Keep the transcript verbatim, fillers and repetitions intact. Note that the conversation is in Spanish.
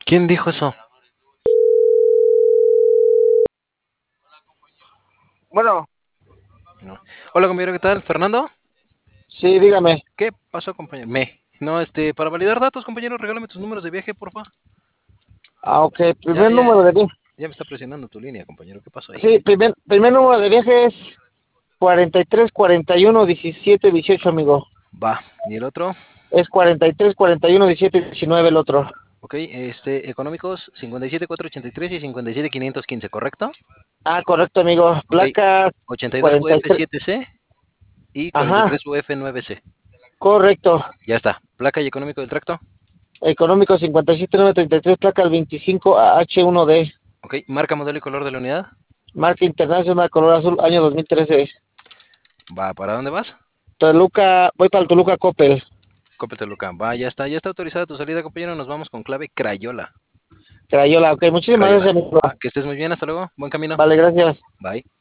¿Quién dijo eso? Bueno, No. Hola, compañero, ¿qué tal? ¿Fernando? sí, dígame. ¿Qué pasó, compañero? Me. No, este, para validar datos, compañero, regálame tus números de viaje, porfa. Ah, ok, Ya, primer ya, número de viaje. ya me está presionando tu línea, compañero. ¿Qué pasó ahí? Sí, primer, primer número de viaje es cuarenta y tres, cuarenta y uno, diecisiete, dieciocho, amigo. Va. ¿Y el otro? Es cuarenta y tres, cuarenta y uno, diecisiete, diecinueve el otro. Ok, este, económicos cincuenta y siete cuatrocientos ochenta y tres y cincuenta y siete quinientos quince, ¿correcto? Ah, correcto, amigo. Ok, Placa ochenta y dos cuarenta y tres. U F siete C y cuarenta y Ajá, tres U F nueve C. correcto. Ya está. Placa y económico del tracto. Económico cincuenta y siete, novecientos treinta y tres, placa al veinticinco A H uno D. Ok, marca, modelo y color de la unidad. Marca internacional, color azul, año dos mil trece. Va, ¿para dónde vas? Toluca, voy para el Toluca Coppel. Coppel Toluca. Va, ya está, ya está autorizada tu salida, compañero. Nos vamos con clave Crayola. Crayola, ok. Muchísimas Crayola. gracias, amigo. Va, que estés muy bien, hasta luego. Buen camino. Vale, gracias. Bye.